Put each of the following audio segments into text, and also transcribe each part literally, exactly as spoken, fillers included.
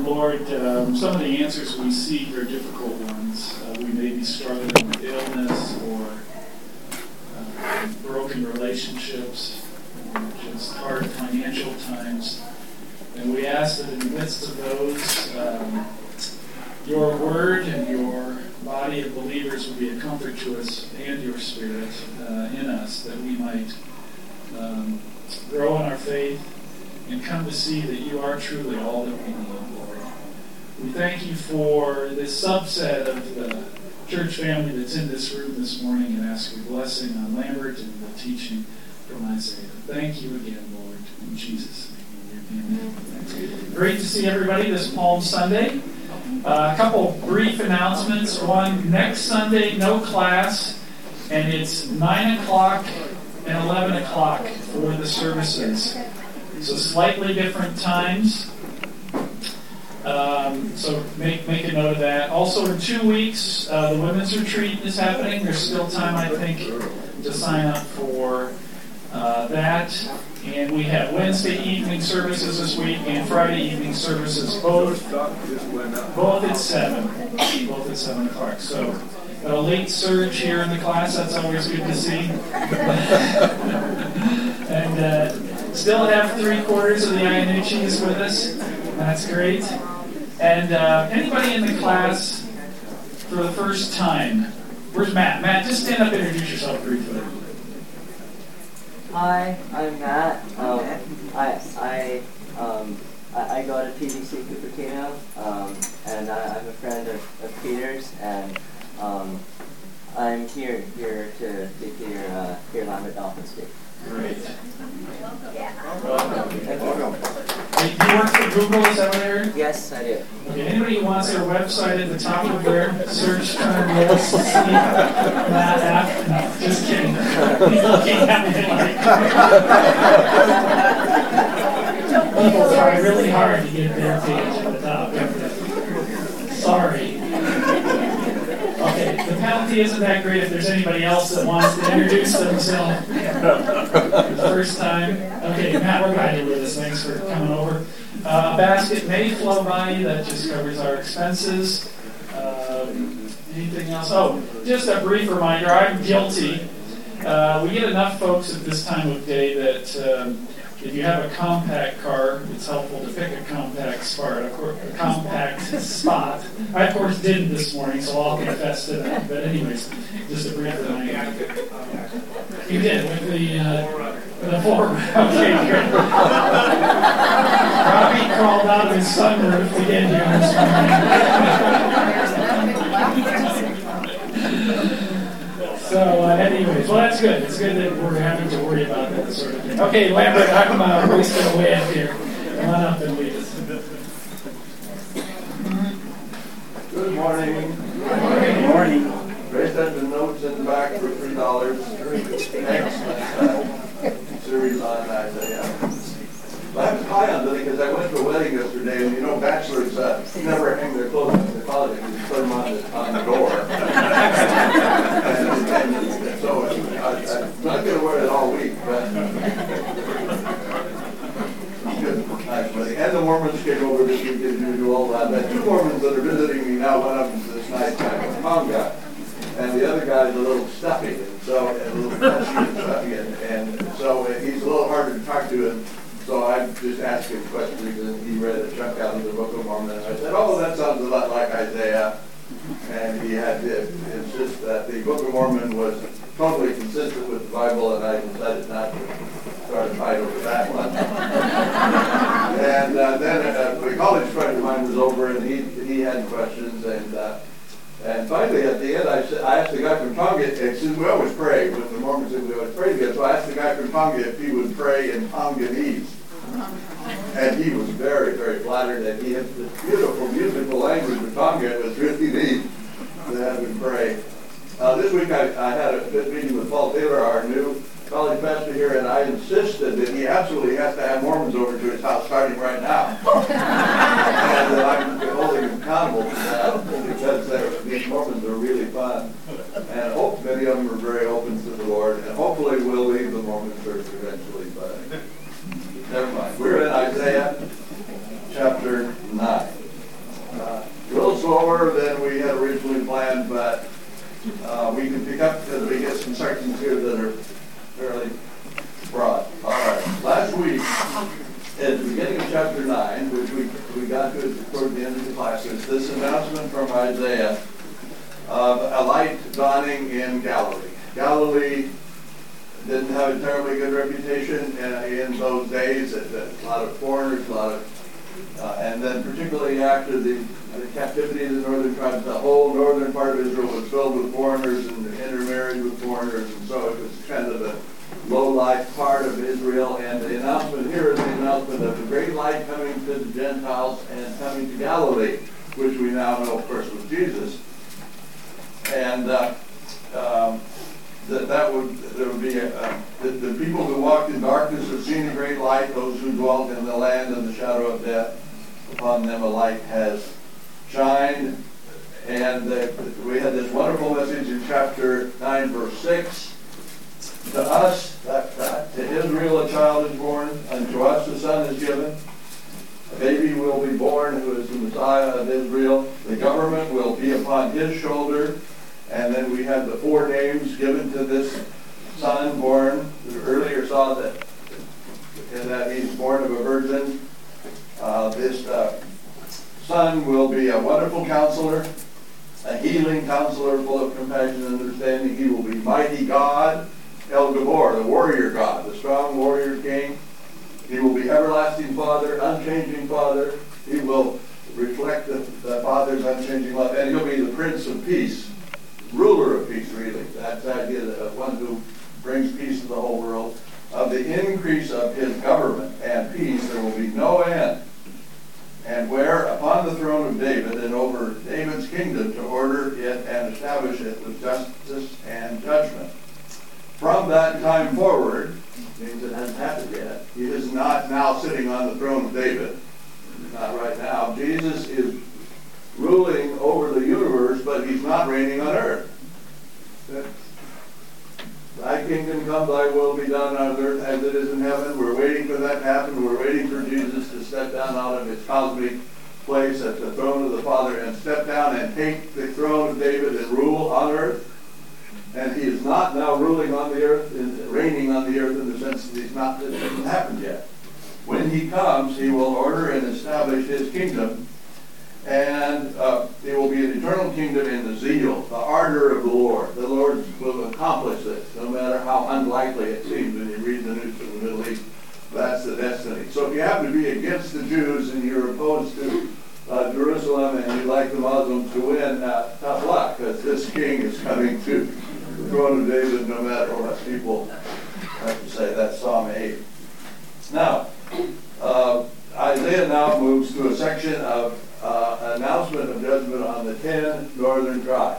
And Lord, um, some of the answers we seek are difficult ones. Uh, we may be struggling with illness or uh, broken relationships or just hard financial times. And we ask that in the midst of those, um, your word and your body of believers will be a comfort to us, and your spirit uh, in us, that we might um, grow in our faith and come to see that you are truly all that we need, Lord. We thank you for this subset of the church family that's in this room this morning, and ask your blessing on Lambert and the teaching from Isaiah. Thank you again, Lord, in Jesus' name. Amen. Great to see everybody this Palm Sunday. Uh, a couple brief announcements. One, next Sunday, no class, and it's nine o'clock and eleven o'clock for the services. So slightly different times. Um, so make make a note of that. Also, in two weeks, uh, the women's retreat is happening. There's still time, I think, to sign up for uh, that. And we have Wednesday evening services this week and Friday evening services, both both at seven, both at seven o'clock. So a late surge here in the class. That's always good to see. And uh, still have three quarters of the Iannucci's with us. That's great. And uh, anybody in the class for the first time? Where's Matt? Matt, just stand up and introduce yourself briefly. Hi, I'm Matt. Um, I I um I, I go to P V C Cupertino, um, and I, I'm a friend of, of Peter's, and um, I'm here here to to hear uh, hear Lambert Dolphin speak. Great. Yeah. Welcome. Thank you. Hey, do you work for Google? Is that what I heard? Yes, I do. Okay. Anybody who wants their website at the top of their search term list, see Matt App? No, just kidding. He's looking at me like people try really hard to get their page at the top. Sorry. Okay, the penalty isn't that great if there's anybody else that wants to introduce themselves for the first time. Okay, Matt, we're glad you're with us. Thanks for coming over. Uh, a basket may flow by you. That just covers our expenses. Um, anything else? Oh, just a brief reminder. I'm guilty. Uh, we get enough folks at this time of day that um, if you have a compact car, it's helpful to pick a compact spot. A, cor- a compact spot. I, of course, didn't this morning, so I'll confess to that. But anyways, just a brief reminder. You did with the uh, the four. Okay, good. Robbie crawled out of his sunroof to get here this morning. So, uh, anyways, well, that's good. It's good that we're having to worry about that sort of thing. Okay, Lambert, I'm uh, wasting away up here. Come on up and lead us. Good morning. Good morning. Good morning. Grace had the notes in the back for three dollars. Excellent uh, series on Isaiah. I have to high on that because I went to a wedding yesterday, and you know, bachelors uh, never hang their clothes in the closet. You just put them on the, on the door. and, and, and so I, I'm not going to wear it all week, but good, nice wedding. And the Mormons came over this weekend to do all that. I have two Mormons that are visiting me now. One of them is this nice guy, a Tom guy, and the other guy is a little stuffy, and so and a little fleshy and stuffy, and, and so he's a little harder to talk to. And so I just asked him questions, and he read a chunk out of the Book of Mormon, and I said, "Oh, that sounds a lot like Isaiah." And he had to insist that the Book of Mormon was totally consistent with the Bible, and I decided not to start a fight over that one. and uh, then uh, a college friend of mine was over, and he he had questions, and uh, and finally at the end, I said, I asked the guy from Tonga, and since we always pray with the Mormons, we always pray together, so I asked the guy from Tonga if he would pray in Tonganese. And he was very, very flattered, and he had this beautiful musical language of Tonga. It was really neat to have him pray. Uh, this week I, I had a good meeting with Paul Taylor, our new college pastor here, and I insisted that he absolutely has to have Mormons over to his house starting right now. And that I'm holding him accountable to that, because these Mormons are really fun. And I hope many of them are very open to the Lord, and hopefully we'll leave the Mormon church eventually, but never mind. We're in Isaiah chapter nine. slower than we had originally planned, but uh, we can pick up because we get some sections here that are fairly broad. All right. Last week, at the beginning of chapter nine, which we, we got to toward the end of the class, is this announcement from Isaiah of a light dawning in Galilee. Galilee didn't have a terribly good reputation in, in those days. It, a lot of foreigners, a lot of, uh, and then particularly after the, the captivity of the northern tribes, the whole northern part of Israel was filled with foreigners and intermarried with foreigners, and so it was kind of a low-life part of Israel. And the announcement here is the announcement of the great light coming to the Gentiles and coming to Galilee, which we now know, of course, was Jesus. And uh, um, that that would there would be a, uh, the, the people who walked in darkness have seen a great light. Those who dwelt in the land and the shadow of death, upon them a light has shined. And uh, we had this wonderful message in chapter nine, verse six. To us, that, that, to Israel a child is born, and to us a son is given. A baby will be born who is the Messiah of Israel. The government will be upon his shoulder. And then we have the four names given to this son born. We earlier saw that, that he's born of a virgin. Uh, this uh, son will be a wonderful counselor, a healing counselor full of compassion and understanding. He will be mighty God, El Gabor, the warrior God, the strong warrior king. He will be everlasting Father, unchanging Father. He will reflect the, the Father's unchanging love. And he'll be the Prince of Peace. Ruler of peace, really. That's the idea of one who brings peace to the whole world. Of the increase of his government and peace, there will be no end. And where upon the throne of David and over David's kingdom to order it and establish it with justice and judgment. From that time forward, means it hasn't happened yet, he is not now sitting on the throne of David. Not right now. Jesus is ruling over the universe, but he's not reigning on earth. Thy kingdom come, thy will be done on earth as it is in heaven. We're waiting for that to happen. We're waiting for Jesus to step down out of his cosmic place at the throne of the Father and step down and take the throne of David and rule on earth. And he is not now ruling on the earth, and reigning on the earth in the sense that he's not, it hasn't happened yet. When he comes, he will order and establish his kingdom. And uh, it will be an eternal kingdom in the zeal, the ardor of the Lord. The Lord will accomplish this, no matter how unlikely it seems when you read the news from the Middle East. That's the destiny. So if you happen to be against the Jews and you're opposed to uh, Jerusalem and you'd like the Muslims to win, uh, tough luck, because this king is coming to the throne of David no matter what people have to say. That's Psalm eight. Now, uh, Isaiah now moves to a section of Uh, announcement of judgment on the ten northern tribes.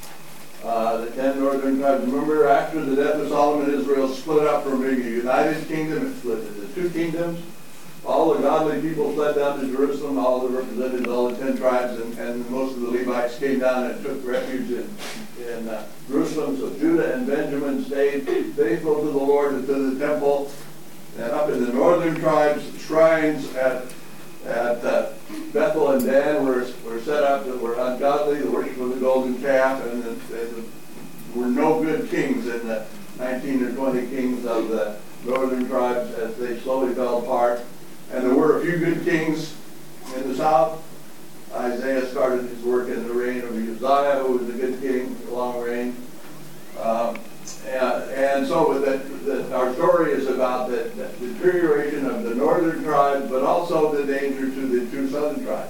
Uh, the ten northern tribes. Remember, after the death of Solomon, Israel split up from being a united kingdom. It split into two kingdoms. All the godly people fled down to Jerusalem, all the representatives, all the ten tribes, and, and most of the Levites came down and took refuge in, in uh, Jerusalem. So Judah and Benjamin stayed faithful to the Lord and to the temple. And up in the northern tribes, shrines at At uh, Bethel and Dan were, were set up that were ungodly, the worship of the golden calf, and, the, and the, were no good kings in the nineteen or twenty kings of the northern tribes as they slowly fell apart. And there were a few good kings in the south. Isaiah started his work in the reign of Uzziah, who was a good king, a long reign. Um, and, and so that, that our story is about the, the deterioration of the northern tribes, but also the danger to the two southern tribes.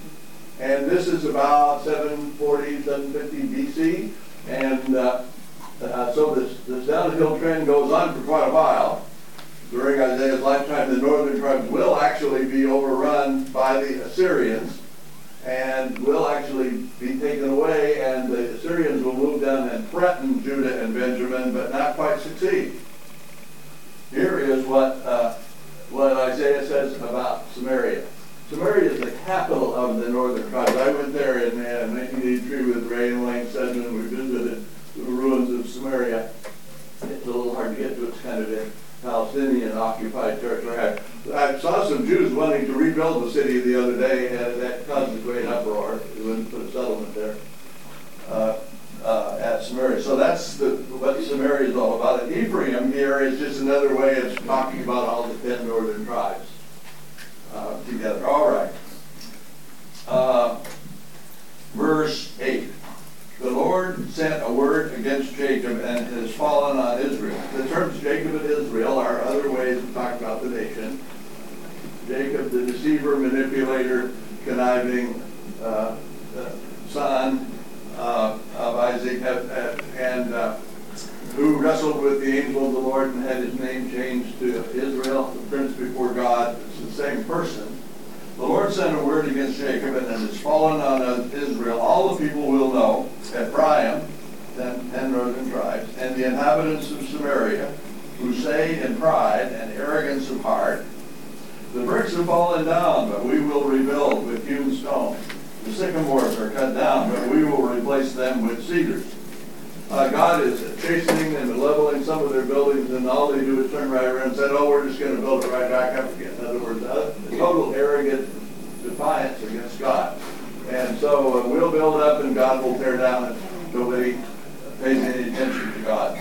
And this is about seven forty, seven fifty B C. And uh, uh, so this, this downhill trend goes on for quite a while. During Isaiah's lifetime, the northern tribes will actually be overrun by the Assyrians and will actually be taken away, and the Assyrians will move down and threaten Judah and Benjamin, but not quite succeed. Here is what, uh, what Isaiah says about Samaria. Samaria is the capital of the northern tribes. I went there in uh, nineteen eighty-three with Ray and Wayne Sedgman. We visited the ruins of Samaria. It's a little hard to get to. It's kind of in Palestinian-occupied territory. I, I saw some Jews wanting to rebuild the city the other day, and that caused a great uproar. It wouldn't put us Samaria is all about it. Ephraim here is just another way of talking about all the ten northern tribes uh, together. All right. Uh, verse eight. The Lord sent a word against Jacob and has fallen on Israel. The terms Jacob and Israel are other ways of talking about the nation. Jacob, the deceiver, manipulator, conniving uh, uh, son uh, of Isaac, have, have, and uh, who wrestled with the angel of the Lord and had his name changed to Israel, the prince before God. It's the same person. The Lord sent a word against Jacob, and it has fallen on Israel. All the people will know, Ephraim, ten, ten northern tribes, and the inhabitants of Samaria, who say in pride and arrogance of heart, the bricks have fallen down, but we will rebuild with hewn stone. The sycamores are cut down, but we will replace them with cedars. Uh, God is chastening and leveling some of their buildings, and all they do is turn right around and say, oh, we're just going to build it right back up again. In other words, a total arrogant defiance against God. And so uh, we'll build up and God will tear down, and nobody pays any attention to God.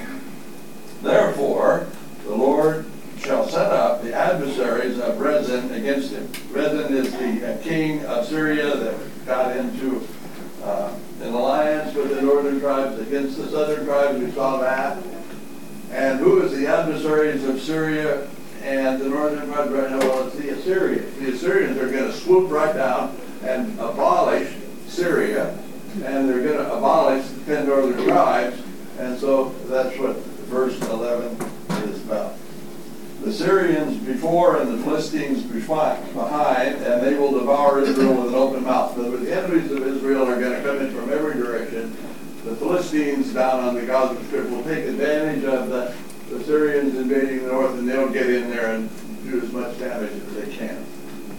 Therefore, the Lord shall set up the adversaries of Rezin against him. Rezin is the uh, king of Syria that got into uh, an alliance with the northern tribes against the southern tribes. We saw that. And who is the adversaries of Syria and the northern tribes right now? Well, it's the Assyrians. The Assyrians are going to swoop right down and abolish Syria, and they're going to abolish the ten northern tribes. And so that's what verse eleven is about. The Syrians before and the Philistines behind, and they will devour Israel with an open mouth. So the enemies of Israel are going to come in from every direction. The Philistines down on the Gaza Strip will take advantage of the, the Syrians invading the north, and they'll get in there and do as much damage as they can.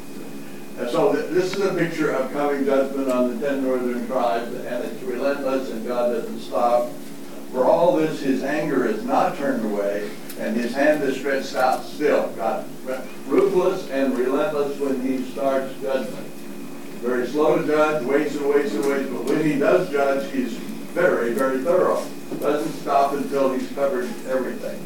And so th this is a picture of coming judgment on the ten northern tribes, and it's relentless, and God doesn't stop. For all this, his anger is not turned away, and his hand is stretched out still. God, ruthless and relentless when he starts judgment. Very slow to judge, waits and waits and waits, but when he does judge, he's very, very thorough. Doesn't stop until he's covered everything.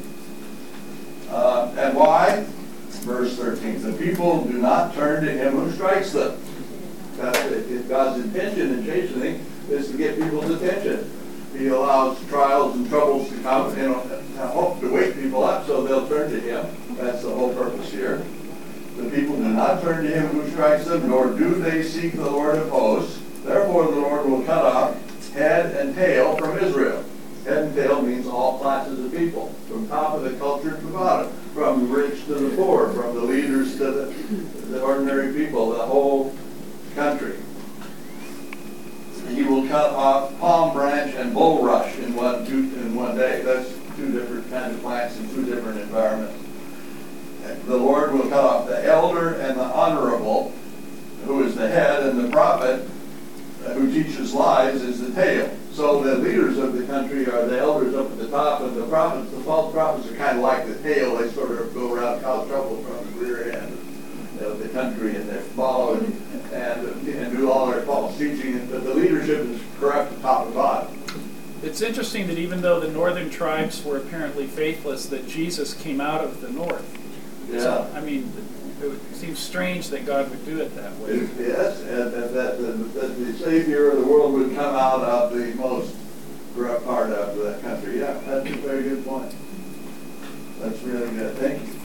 Uh, and why? Verse thirteen, the people do not turn to him who strikes them. That's it. God's intention in chastening is to get people's attention. He allows trials and troubles to come, you know, hope to wake people up so they'll turn to him. That's the whole purpose here. The people do not turn to him who strikes them, nor do they seek the Lord of hosts. Therefore the Lord will cut off head and tail from Israel. Head and tail means all classes of people, from top of the culture to the bottom, from the rich to the poor, from the leaders to the, the ordinary people, the whole country. He will cut off palm branch and bulrush in one two, in one day. That's two different kinds of plants in two different environments. The Lord will cut off the elder and the honorable, who is the head, and the prophet, uh, who teaches lies, is the tail. So the leaders of the country are the elders up at the top, and the prophets, the false prophets, are kind of like the tail. They sort of go around, cause trouble from the rear end of the country, and they follow and, and, and do all their false teaching. But the leadership is corrupt at top and bottom. It's interesting that even though the northern tribes were apparently faithless, that Jesus came out of the north. Yeah. So, I mean, it seems strange that God would do it that way. Yes, and, and that, the, that the Savior of the world would come out of the most corrupt part of the country. Yeah, that's a very good point. That's really good. Thank you.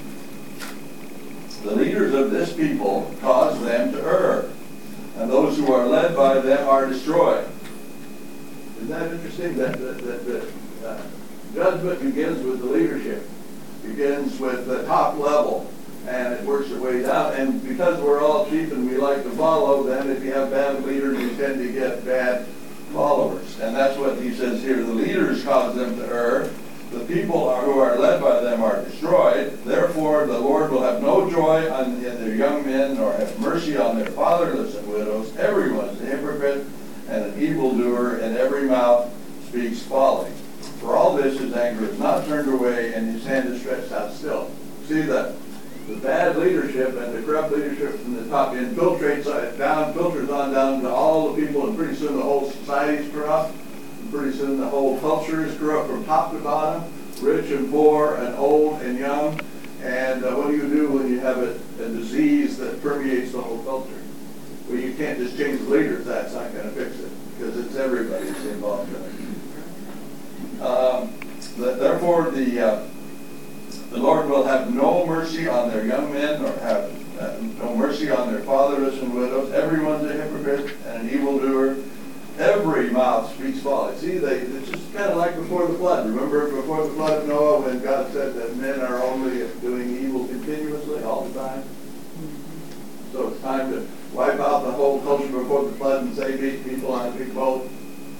The leaders of this people cause them to err, and those who are led by them are destroyed. Isn't that interesting? That, that, that, that uh, judgment begins with the leadership, begins with the top level, and it works its way down. And because we're all sheep and we like to follow, then if you have bad leaders, you tend to get bad followers. And that's what he says here. The leaders cause them to err. The people are, who are led by them are destroyed. Therefore, the Lord will have no joy on, in their young men, nor have mercy on their fatherless and widows. Everyone is a hypocrite and an evildoer, and every mouth speaks folly. For all this, his anger is not turned away, and his hand is stretched out still. See that the bad leadership and the corrupt leadership from the top infiltrates down, filters on down to all the people, and pretty soon the whole society is corrupt. And pretty soon the whole culture is corrupt from top to bottom, rich and poor, and old and young. And uh, what do you do when you have a, a disease that permeates the whole culture? Well, you can't just change the leaders. That's not going to fix it, because it's everybody that's involved in it. Um, the, therefore, the uh, the Lord will have no mercy on their young men, nor have uh, no mercy on their fatherless and widows. Everyone's a hypocrite and an evildoer. Every mouth speaks folly. See, they, it's just kind of like before the flood. Remember before the flood of Noah, when God said that men are only doing evil continuously all the time? So it's time to wipe out the whole culture before the flood and save eight people on a big boat.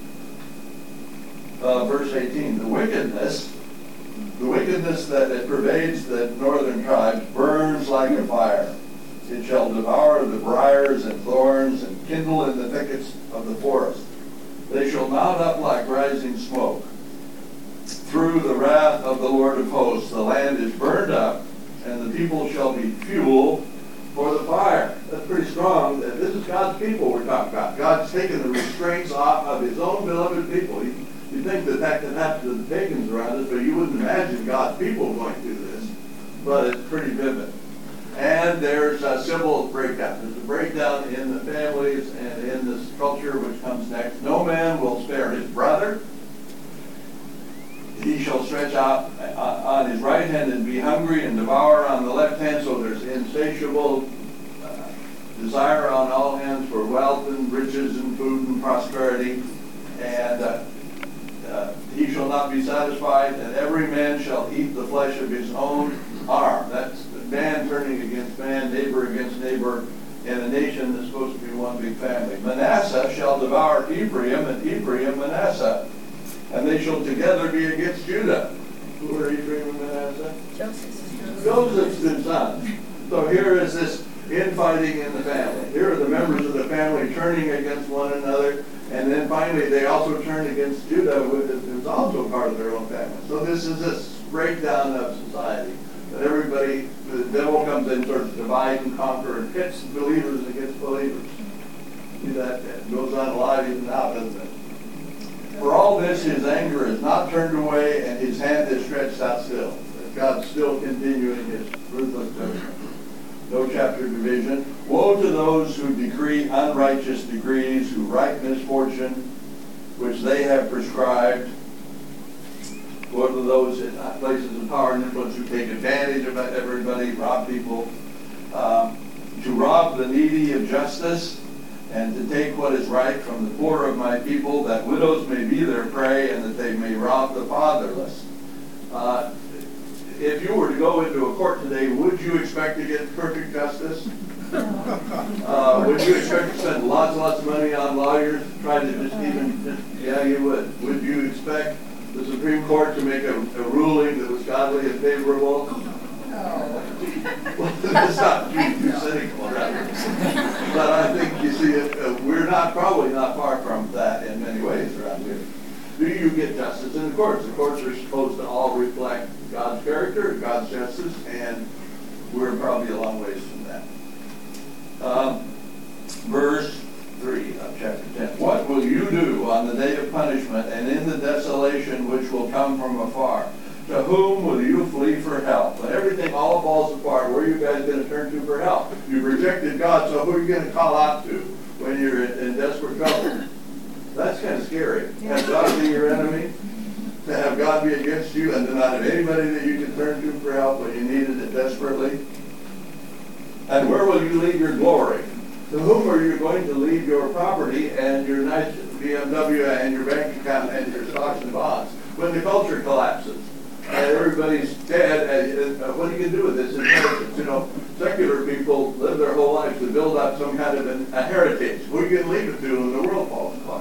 Uh, verse eighteen, the wickedness, the wickedness that it pervades the northern tribes burns like a fire. It shall devour the briars and thorns and kindle in the thickets of the forest. They shall mount up like rising smoke. Through the wrath of the Lord of hosts, the land is burned up, and the people shall be fuel for the fire. That's pretty strong. This is God's people we're talking about. God's taken the restraints off of his own beloved people. You, you think that that could happen to the pagans around us, but you wouldn't imagine God's people going through this. But it's pretty vivid. And there's a civil breakdown. There's a breakdown in the families and in this culture which comes next. No man will spare his brother. He shall stretch out on his right hand and be hungry and devour on the left hand. So there's insatiable uh, desire on all hands for wealth and riches and food and prosperity. And uh, uh, he shall not be satisfied, and every man shall eat the flesh of his own arm. That's man turning against man, neighbor against neighbor, in a nation that's supposed to be one big family. Manasseh shall devour Ephraim, and Ephraim Manasseh, and they shall together be against Judah. Who are Ephraim and Manasseh? Joseph's Joseph's two sons. So here is this infighting in the family. Here are the members of the family turning against one another, and then finally they also turn against Judah, who's also part of their own family. So this is this breakdown of society. That everybody, the devil comes in, sort of divide and conquer, and pits believers against believers. See that? It goes on a lot even now, doesn't it? For all this, his anger is not turned away, and his hand is stretched out still. God's still continuing his ruthless judgment. No chapter division. Woe to those who decree unrighteous decrees, who write misfortune, which they have prescribed. Woe to those in places of power and influence who take advantage of everybody, rob people. Um, to rob the needy of justice, and to take what is right from the poor of my people, that widows may be their prey, and that they may rob the fatherless. Uh, if you were to go into a court today, would you expect to get perfect justice? Uh, would you expect to spend lots and lots of money on lawyers, try to just even, just, yeah, you would. Would you expect the Supreme Court to make a, a ruling that was godly and favorable? No. Well, that's not too, too cynical, right? But I think, you see, uh, we're not probably not far from that in many ways around here. Do you get justice in the courts? The courts are supposed to all reflect God's character, God's justice, and we're probably a long ways from that. Um, verse three of chapter ten. What will you do on the day of punishment and in the desolation which will come from afar? To whom will you flee for help? When everything all falls apart, where are you guys going to turn to for help? You've rejected God, so who are you going to call out to when you're in, in desperate trouble? That's kind of scary. Have God be your enemy, to have God be against you, and to not have anybody that you can turn to for help when you needed it desperately. And where will you leave your glory? To whom are you going to leave your property and your nice B M W and your bank account and your stocks and bonds when the culture collapses and everybody's dead? And, uh, what are you going to do with this inheritance? You know, secular people live their whole lives to build up some kind of an, a heritage. Who are you going to leave it to when the world falls apart?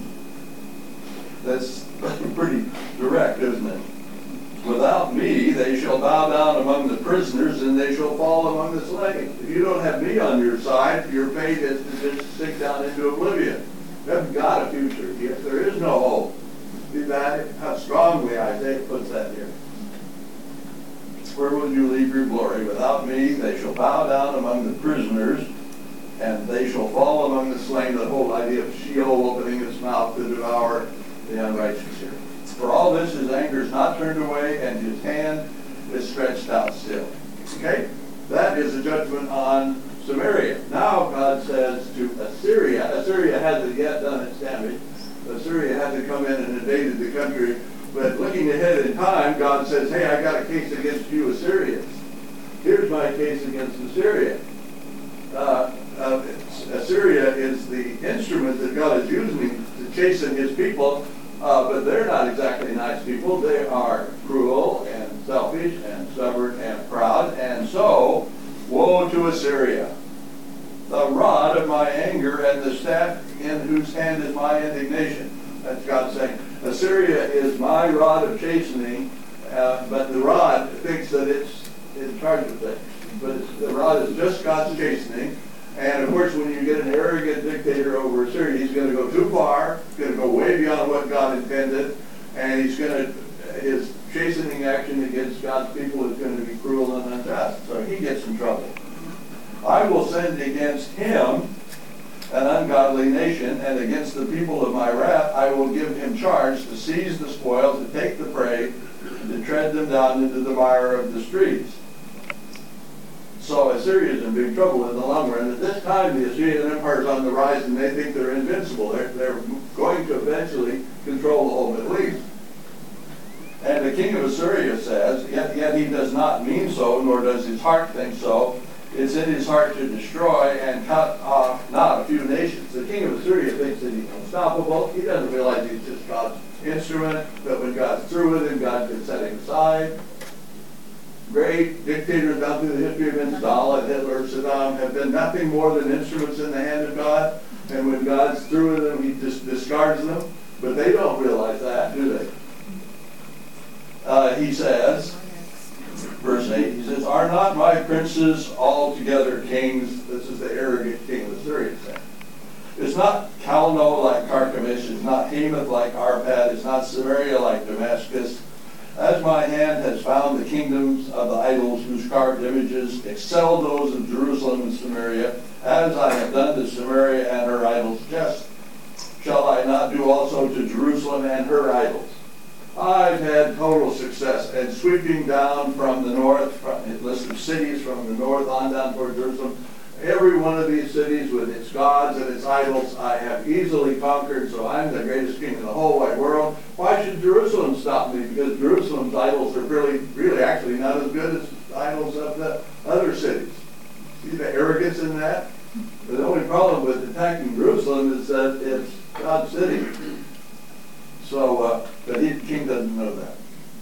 That's pretty direct, isn't it? Without me, they shall bow down among the prisoners, and they shall fall among the slain. If you don't have me on your side, your fate is to just sink down into oblivion. You haven't got a future. Yes, there is no hope. See that? How strongly Isaiah puts that here. Where will you leave your glory? Without me, they shall bow down among the prisoners, and they shall fall among the slain. The whole idea of Sheol opening its mouth to devour the unrighteous here. For all this, his anger is not turned away, and his hand is stretched out still. Okay? That is a judgment on Samaria. Now God says to Assyria, Assyria hasn't yet done its damage. Assyria hasn't come in and invaded the country. But looking ahead in time, God says, hey, I got a case against you, Assyrians. Here's my case against Assyria. Uh, uh, Assyria is the instrument that God is using to chasten his people, uh, but they're not exactly nice people. They are cruel and selfish and stubborn and proud, and so, woe to Assyria, the rod of my anger and the staff in whose hand is my indignation. That's God saying, Assyria is my rod of chastening, uh, but the rod thinks that it's in charge of things. But it's, the rod is just God's chastening. And of course, when you get an arrogant dictator over Assyria, he's going to go too far. He's going to go way beyond what God intended. And he's going to, his chastening action against God's people is going to be cruel and unjust. So he gets in trouble. I will send against him an ungodly nation, and against the people of my wrath I will give him charge to seize the spoil, to take the prey, to tread them down into the mire of the streets. So Assyria is in big trouble in the long run. At this time, the Assyrian Empire is on the rise, and they think they're invincible. They're, they're going to eventually control the whole Middle East. And the king of Assyria says, yet, yet he does not mean so, nor does his heart think so. It's in his heart to destroy and cut off not a few nations. The king of Assyria thinks that he's unstoppable. He doesn't realize he's just God's instrument, that when God's through with him, God can set him aside. Great dictators down through the history of men, Stalin, Hitler, Saddam, have been nothing more than instruments in the hand of God. And when God's through with them, he just discards them. But they don't realize that, do they? Uh, he says, verse eight, he says, are not my princes altogether kings? This is the arrogant king of Assyria saying. It's not Calno like Carchemish, it's not Hamath like Arpad, it's not Samaria like Damascus. As my hand has found the kingdoms of the idols whose carved images excel those of Jerusalem and Samaria, as I have done to Samaria and her idols, just shall I not do also to Jerusalem and her idols. I've had total success in sweeping down from the north, from a list of cities from the north on down toward Jerusalem. Every one of these cities with its gods and its idols I have easily conquered, so I'm the greatest king in the whole wide world. Why should Jerusalem stop me? Because Jerusalem's idols are really, really actually not as good as the idols of the other cities. See the arrogance in that? The only problem with attacking Jerusalem is that it's God's city. So, uh, but he, the king doesn't know that.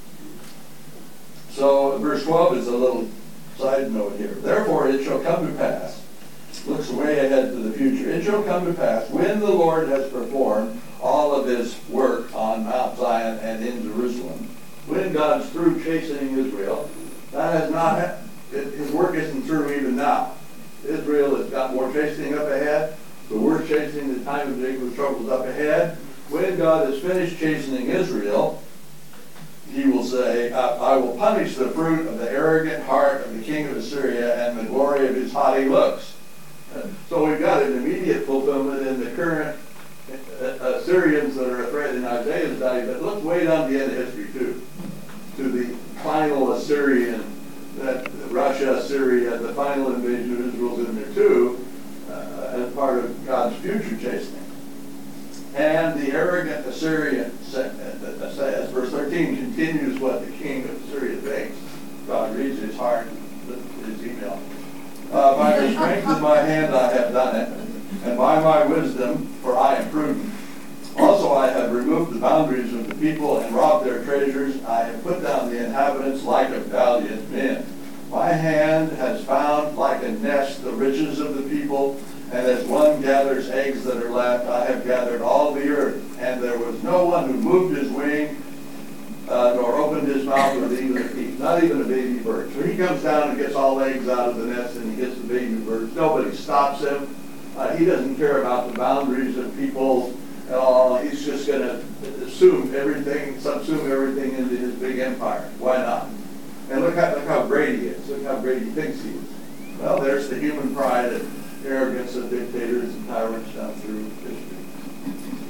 So, verse twelve is a little side note here. Therefore, it shall come to pass, looks way ahead to the future, it shall come to pass, when the Lord has performed all of his work on Mount Zion and in Jerusalem, when God's through chastening Israel, that has not happened. His work isn't through even now. Israel has got more chastening up ahead. The worst chastening, the time of Jacob's trouble is up ahead. When God has finished chastening Israel, he will say, I, I will punish the fruit of the arrogant heart of the king of Assyria and the glory of his haughty looks. So we've got an immediate fulfillment in the current Assyrians that are afraid in Isaiah's day, but look way down the end of history too, to the final Assyrian, that Russia, Syria, the final invasion of Israel's in there too, uh, as part of God's future chastening. And the arrogant Assyrian says, verse thirteen continues what the king of Assyria thinks. God reads his heart, his email. Uh, by the strength of my hand I have done it, and by my wisdom, for I am prudent. Also I have removed the boundaries of the people and robbed their treasures. I have put down the inhabitants like a valiant men. My hand has found like a nest the riches of the people, and as one gathers eggs that are left, I have gathered all the earth. And there was no one who moved his wing, uh, nor opened his mouth with even a peep, not even a baby bird. So he comes down and gets all the eggs out of the nest, and he gets the baby birds. Nobody stops him. Uh, he doesn't care about the boundaries of people at all. He's just going to assume everything, subsume everything into his big empire. Why not? And look how, look how great he is. Look how great he thinks he is. Well, there's the human pride and arrogance of dictators and tyrants down through history.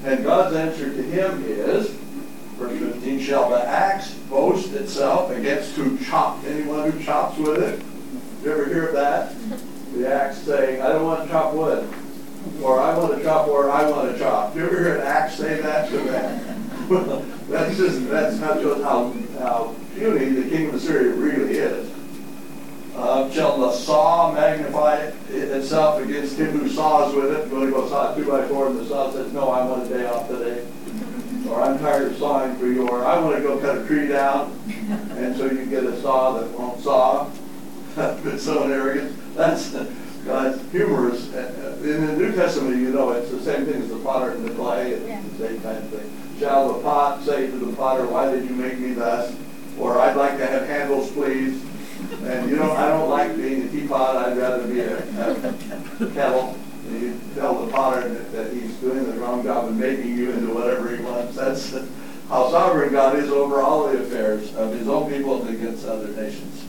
And God's answer to him is, verse fifteen, shall the axe boast itself against who chops? Anyone who chops with it? Did you ever hear of that? The axe saying, I don't want to chop wood. Or I want to chop where I want to chop. Do you ever hear an axe say that to that? Well, that's just, that's not just how, how puny the kingdom of Assyria really is. Uh, shall the saw magnify itself against him who saws with it? Going to go saw two by four, and the saw says, no, I want a day off today. Or I'm tired of sawing for you. Or I want to go cut a tree down, and so you get a saw that won't saw. It's so arrogant. That's God's humorous. In the New Testament, you know, it's the same thing as the potter and the clay. It's yeah. the same kind of thing. Shall the pot say to the potter, why did you make me thus? Or I'd like to have handles, please. And you know, I don't like being a teapot. I'd rather be a, a kettle. And you tell the potter that, that he's doing the wrong job and making you into whatever he wants. That's how sovereign God is over all the affairs of his own people and against other nations.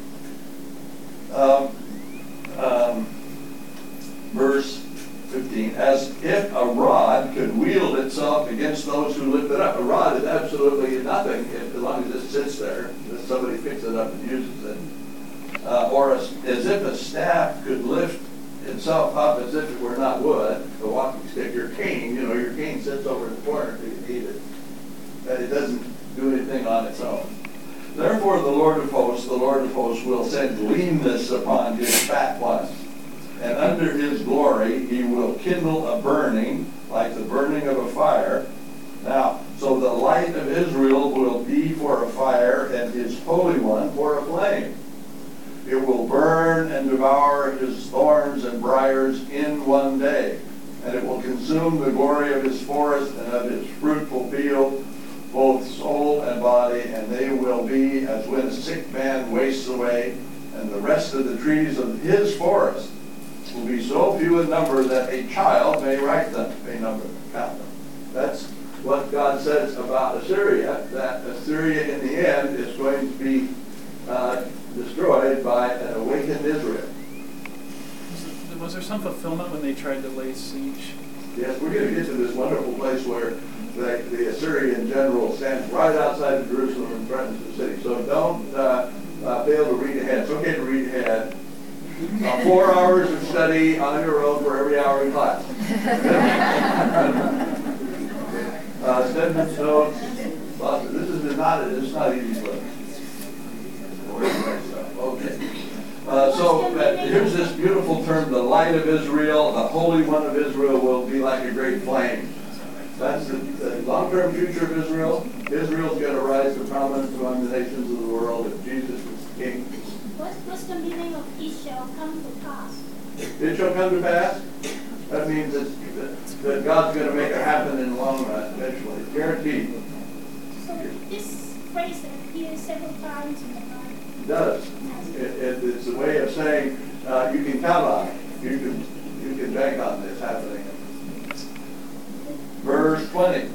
Um, um, verse fifteen, as if a rod could wield itself against those who lift it up. A rod is absolutely nothing if, as long as it sits there, that somebody picks it up and uses it. Uh, or as, as if a staff could lift itself up as if it were not wood, a walking stick, your cane, you know, your cane sits over in the corner if you need it. And it doesn't do anything on its own. Therefore the Lord of hosts, the Lord of hosts will send leanness upon his fat ones. And under his glory he will kindle a burning, like the burning of a fire. Now, so the light of Israel will be for a fire, and his Holy One for a flame. It will burn and devour his thorns and briars in one day. And it will consume the glory of his forest and of his fruitful field, both soul and body, and they will be as when a sick man wastes away, and the rest of the trees of his forest will be so few in number that a child may write them, may number them, count them. That's what God says about Assyria, that Assyria in the end is going to be uh, destroyed by an awakened Israel. Was, was there some fulfillment when they tried to lay siege? Yes, we're going to get to this wonderful place where the, the Assyrian general stands right outside of Jerusalem and threatens the city. So don't uh, uh, fail to read ahead. It's okay to read ahead. Uh, four hours of study on your own for every hour in class. uh, Stedman's notes. This is not this is not easy book. Okay. Uh, so uh, here's this beautiful term: the light of Israel, the Holy One of Israel, will be like a great flame. That's the, the long-term future of Israel. Israel's going to rise to prominence among the nations of the world if Jesus is king. What's, what's the meaning of it shall come to pass? It shall come to pass. That means that, that God's going to make it happen in the long run, eventually. Guaranteed. So this phrase appears several times in the Bible. It does. It, it, it's a way of saying uh, you can count on it. You can, you can bank on this happening. Verse twenty.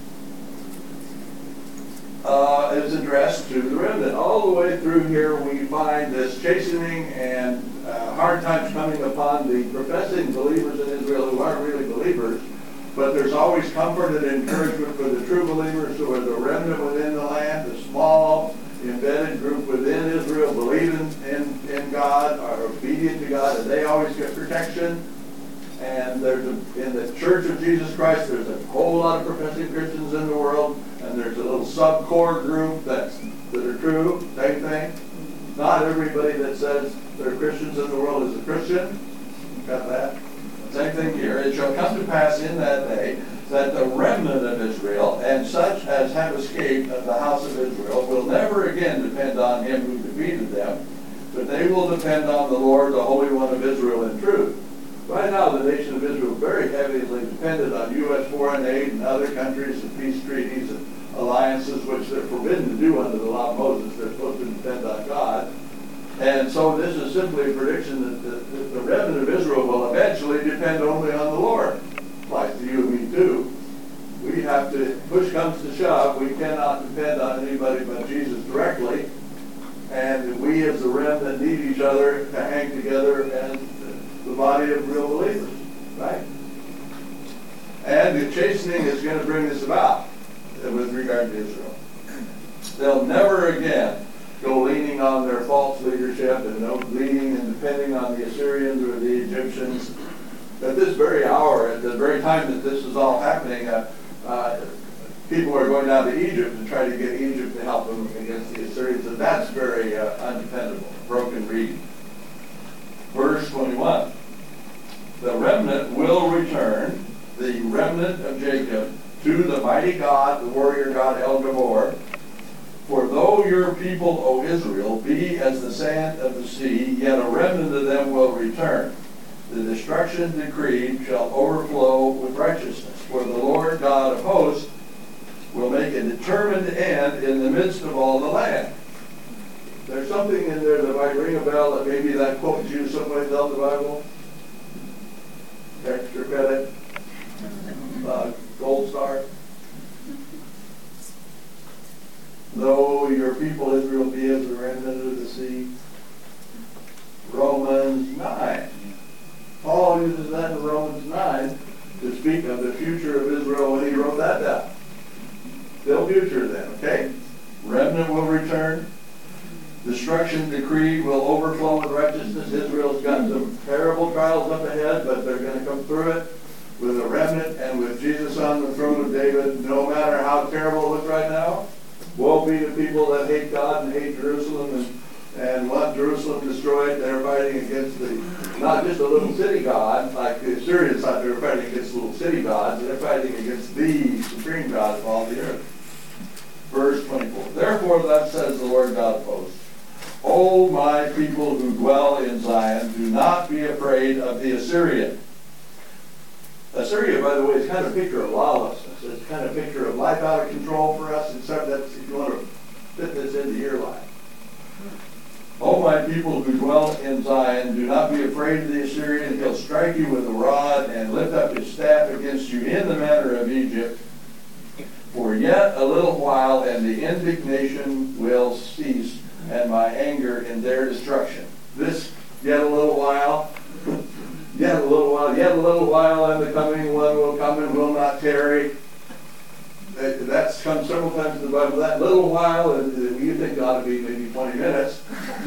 Uh, is addressed to the remnant. All the way through here we find this chastening and uh, hard times coming upon the professing believers in Israel who aren't really believers, but there's always comfort and encouragement for the true believers who are the remnant within the land, the small embedded group within Israel believing in, in God, are obedient to God, and they always get protection. And there's a, in the Church of Jesus Christ, there's a whole lot of professing Christians in the world, and there's a little sub-core group that's, that are true, same thing. Not everybody that says they're Christians in the world is a Christian. Got that? Same thing here. It shall come to pass in that day that the remnant of Israel, and such as have escaped of the house of Israel, will never again depend on him who defeated them, but they will depend on the Lord, the Holy One of Israel, in truth. Right now, the nation of Israel is very heavily dependent on U S foreign aid and other countries and peace treaties and alliances, which they're forbidden to do under the law of Moses. They're supposed to depend on God. And so this is simply a prediction that the, that the remnant of Israel will eventually depend only on the Lord. Applies to you and me too. We have to, push comes to shove, we cannot depend on anybody but Jesus directly. And we as the remnant need each other to hang together and the body of real believers, right? And again, the chastening is going to bring this about with regard to Israel. They'll never again go leaning on their false leadership and no leaning and depending on the Assyrians or the Egyptians. At this very hour, at the very time that this is all happening, uh, uh, people are going down to Egypt to try to get Egypt to help them against the Assyrians, and that's very uh, undependable, broken reed. Verse twenty-one, the remnant will return, the remnant of Jacob, to the mighty God, the warrior God El Gabor. For though your people, O Israel, be as the sand of the sea, yet a remnant of them will return. The destruction decreed shall overflow with righteousness. For the Lord God of hosts will make a determined end in the midst of all the land. There's something in there that might ring a bell that maybe that quote you someplace else in the Bible. Extra credit. Uh, gold star. Though your people Israel be as the remnant of the sea. Romans nine. Paul uses that in Romans nine to speak of the future of Israel when he wrote that down. Still future then, okay? Remnant will return. Destruction decreed will overflow with righteousness. Israel's got some terrible trials up ahead, but they're going to come through it with a remnant and with Jesus on the throne of David, no matter how terrible it looks right now. Woe be to people that hate God and hate Jerusalem and, and want Jerusalem destroyed. They're fighting against the, not just a little city God, like the Assyrians thought they were fighting against little city gods. They're fighting against the supreme God of all the earth. Verse twenty-four. Therefore, thus says the Lord God of hosts, O my people who dwell in Zion, do not be afraid of the Assyrian. Assyria, by the way, is kind of a picture of lawlessness. It's kind of a picture of life out of control for us, and something that's, if you want to fit this into your life. O my people who dwell in Zion, do not be afraid of the Assyrian. He'll strike you with a rod and lift up his staff against you in the manner of Egypt. For yet a little while, and the indignation will cease, and my anger in their destruction. This yet a little while, yet a little while, yet a little while, and the coming one will come and will not tarry. That, that's come several times in the Bible. That little while, and you think it ought to be maybe twenty minutes.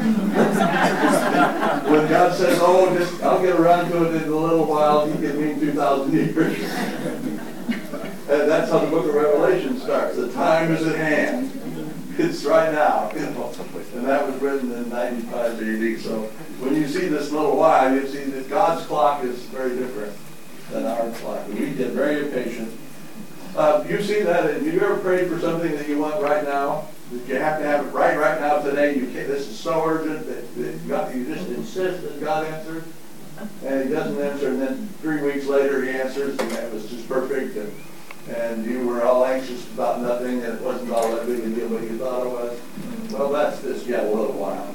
When God says, oh, just, I'll get around to it in a little while, he can mean two thousand years. And that's how the book of Revelation starts. The time is at hand. It's right now. You know? And that was written in ninety-five A D. So when you see this little while, you see that God's clock is very different than our clock. We get very impatient. Uh, you see that? Have you ever prayed for something that you want right now? That you have to have it right right now today. You can't, this is so urgent that, that you, got, you just insist that God answers. And he doesn't answer, and then three weeks later he answers, and that was just perfect. And, and you were all anxious about nothing, and it wasn't all that big a deal what you thought it was. Well, that's this yet a little while.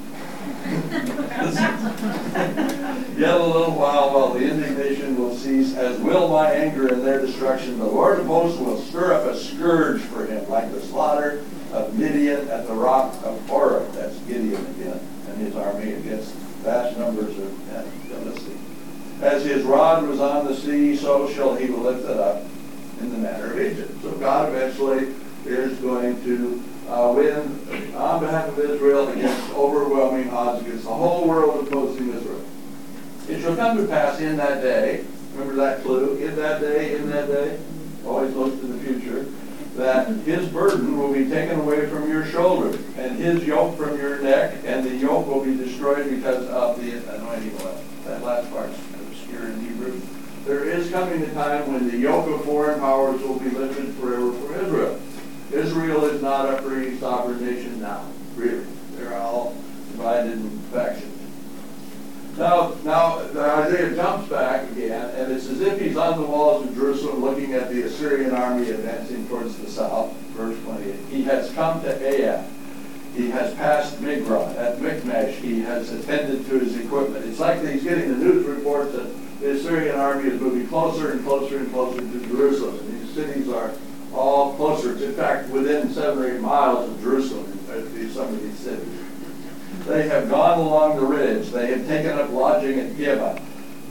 Yet a little while, while the indignation will cease, as will my anger in their destruction. The Lord of hosts will stir up a scourge for him, like the slaughter of Midian at the rock of Horeb. That's Gideon again, and his army against vast numbers of Philistines. As his rod was on the sea, so shall he lift it up in the manner of Egypt. So God eventually is going to uh, win on behalf of Israel against overwhelming odds against the whole world opposing Israel. It shall come to pass in that day, remember that clue, in that day, in that day, always looks to the future, that his burden will be taken away from your shoulders, and his yoke from your neck, and the yoke will be destroyed because of the anointing oil. That last part's obscure in Hebrew. There is coming a time when the yoke of foreign powers will be lifted forever from Israel. Israel is not a free sovereign nation now, really. They're all divided in factions. Now, now Isaiah jumps back again, and it's as if he's on the walls of Jerusalem looking at the Assyrian army advancing towards the south. Verse twenty-eight. He has come to Aiah. He has passed Migron. At Michmash, he has attended to his equipment. It's like he's getting the news reports that the Assyrian army is moving closer and closer and closer to Jerusalem. And these cities are all closer. In fact, within seven or eight miles of Jerusalem, in some of these cities. They have gone along the ridge. They have taken up lodging at Gibeah.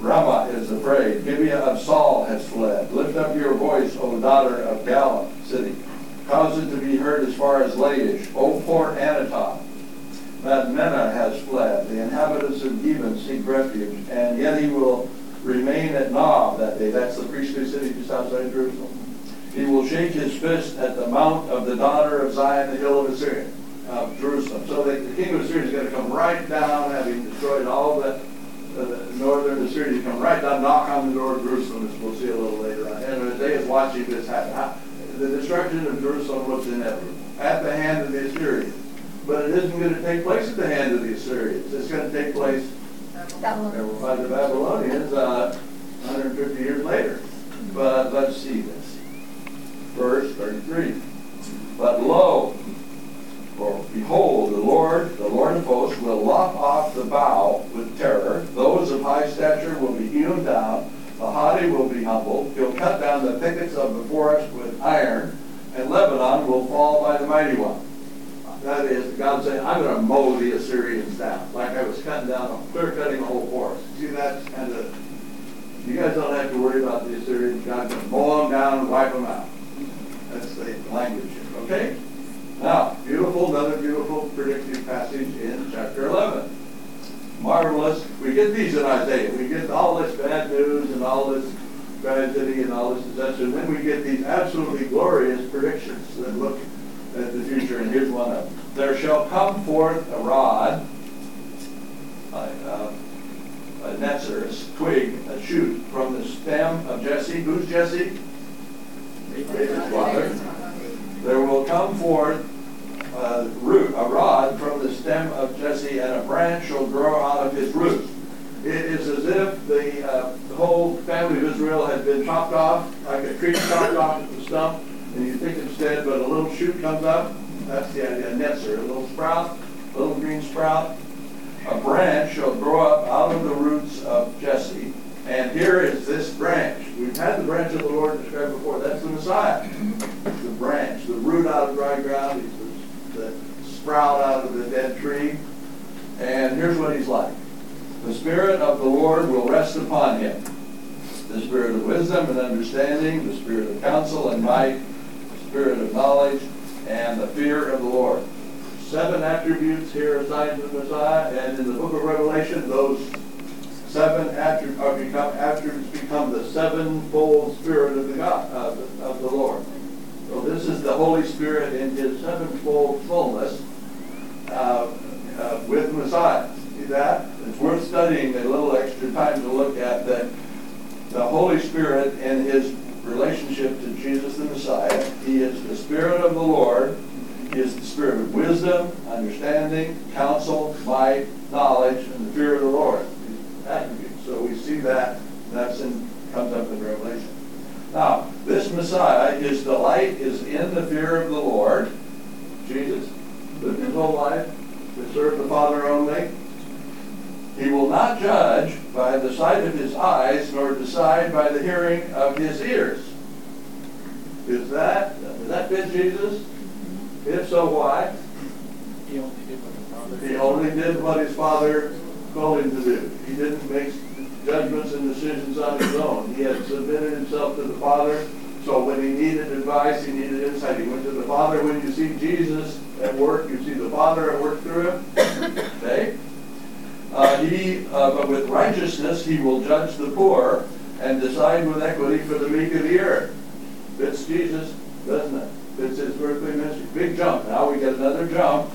Ramah is afraid. Gibeah of Saul has fled. Lift up your voice, O daughter of Gala city. Cause it to be heard as far as Laish. O Port Anatop. Madmenah has fled. The inhabitants of Gibeon seek refuge. And yet he will remain at Nob that day. That's the priestly city just outside Jerusalem. He will shake his fist at the mount of the daughter of Zion, the hill of Assyria, of Jerusalem. So that the king of Assyria is going to come right down, having destroyed all that uh, the northern Assyria, to come right down, knock on the door of Jerusalem, as we'll see a little later on. And Isaiah is watching this happen. How, the destruction of Jerusalem was inevitable at the hand of the Assyrians. But it isn't going to take place at the hand of the Assyrians. It's going to take place by the Babylonians uh, one hundred fifty years later. But let's see this. Verse thirty-three. But lo, for behold, the Lord, the Lord of hosts, will lop off the bough with terror. Those of high stature will be hewn down. The haughty will be humbled. He'll cut down the thickets of the forest with iron, and Lebanon will fall by the mighty one. That is, God saying, I'm going to mow the Assyrians down, like I was cutting down, clear cutting the whole forest. See, that's kind of, you guys don't have to worry about the Assyrians. God's going to mow them down and wipe them out. That's the language here, okay? Now, beautiful, another beautiful predictive passage in chapter eleven. Marvelous. We get these in Isaiah. We get all this bad news and all this tragedy and all this disaster, and then we get these absolutely glorious predictions that look at the future, and here's one of them. There shall come forth a rod, a, uh, a netzer, a twig, a shoot, from the stem of Jesse. Who's Jesse? David's father. There will come forth a root, a rod from the stem of Jesse, and a branch shall grow out of his roots. It is as if the, uh, the whole family of Israel had been chopped off, like a tree chopped off at the stump, and you think it's dead, but a little shoot comes up. That's the idea, a netzer, a little sprout, a little green sprout. A branch shall grow up out of the roots of Jesse. And here is this branch. We've had the branch of the Lord described before. That's the Messiah. The branch, the root out of dry ground, he's the, the sprout out of the dead tree. And here's what he's like. The Spirit of the Lord will rest upon him. The Spirit of wisdom and understanding, the Spirit of counsel and might, the Spirit of knowledge, and the fear of the Lord. Seven attributes here assigned to the Messiah, and in the book of Revelation, those seven attributes are become attributes become the sevenfold Spirit of the God uh, of the Lord. So this is the Holy Spirit in His sevenfold fullness uh, uh, with Messiah. See that? It's worth studying a little extra time to look at that. The Holy Spirit in His relationship to Jesus the Messiah. He is the Spirit of the Lord. He is the Spirit of wisdom, understanding, counsel, might, knowledge, and the fear of the Lord. Attributes. So we see that. That's in comes up in Revelation. Now, this Messiah, his delight is in the fear of the Lord. Jesus lived his whole life to serve the Father only. He will not judge by the sight of his eyes, nor decide by the hearing of his ears. Is that, does that fit Jesus? If so, why? He only did what the Father He only did what his Father told him to do. He didn't make judgments and decisions on his own. He had submitted himself to the Father. So when he needed advice, he needed insight. He went to the Father. When you see Jesus at work, you see the Father at work through him. Okay? Uh, he, uh, but with righteousness, he will judge the poor and decide with equity for the meek of the earth. Fits Jesus, doesn't it? Fits his earthly ministry. Big jump. Now we get another jump.